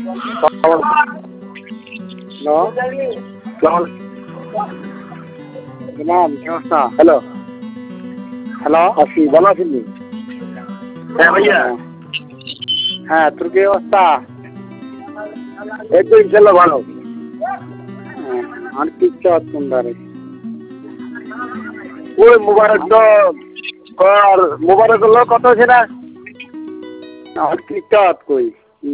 Hello ইমাম কি অবস্থা? হ্যালো হ্যালো আছি, ভালো আছেন? হ্যাঁ ভাইয়া। হ্যাঁ, তোর কি অবস্থা? এই তো ইনশাল্লাহ ভালো। আর কিচ্ছু আসুন ধারে ওই মোবারক তো আর মোবারক হলো কত হয়েছে না? আর কিচ্ছু কই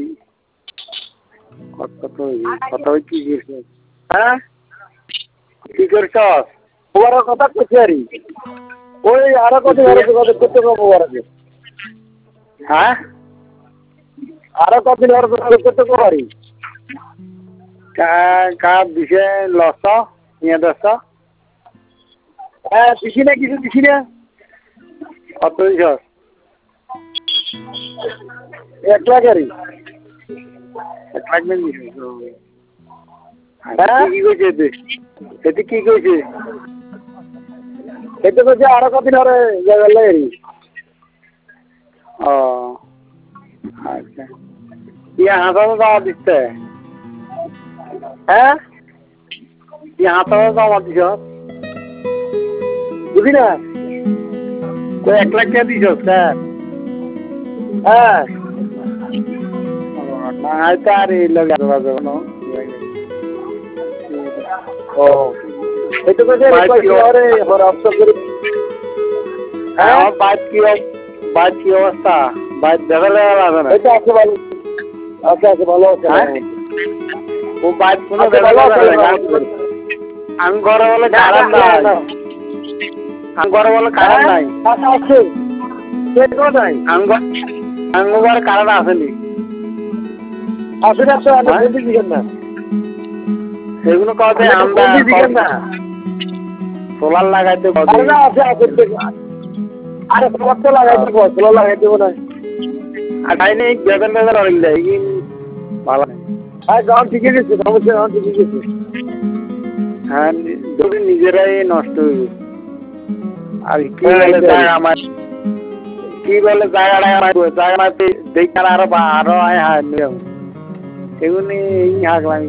কত ওই কি করছে? হ্যাঁ কি করছ? মোবারক কথা করছি আর ওই আরো কত কত মোবারক হ্যাঁ, আরো কতদিন করতে পারি। কা দিছে লস নিয়ে দশ হ্যাঁ দিছি না, কিছু দিছি না। কত দিছ? 1 লাখ আর 1 লাখ দিন দিছ? হ্যাঁ কি কইছে এতে কি কইছে? এটা বলছে আরো কতদিন আর লাগি। ও আচ্ছা, ইয়া হাতাতে দাওয়া দিচ্ছে? হ্যাঁ ইয়া হাতাতে দাওয়া দিছ? বুঝি না। 1 লাখ টাকা দিছ স্যার? হ্যাঁ না হয়তো আর এই লোক ও এটা বলছে আরে অফসর করে। হ্যাঁ আমার বাইক কি অবস্থা? বাইক দেখা লাগবে না? এটা আছে ভালো, আছে ভালো আছে। ও বাইক কোনো আচ্ছা, দেখা ভালো লাগবে না? আছে। আমি ঘরে বলে কারণ নাই, আমি ঘরে বলে কারণ নাই, আছে নাই আমি ঘরে কারণ আসেনি। আছে না তো আমরা বলতে দিবেন না। সেগুলো কথা আমরা বলতে দিবেন না। সোলার লাগাইতে আরে না আছে আরে কত লাগাইতে কত লাগাইতে না। আর তাই নেই বেতন বেতন অনেক দেয় ভালো। হ্যাঁ গান ঠিকই গেছে, সমস্যা গান ঠিকই গেছে। হ্যাঁ, যদি নিজেরাই নষ্ট হইবে। আর কি হ্যাঁ, বলে এটাই। আমার কি বলে জায়গাটা দেখে আরো আয় হায় নিয়ম এগুলি হাগলাম।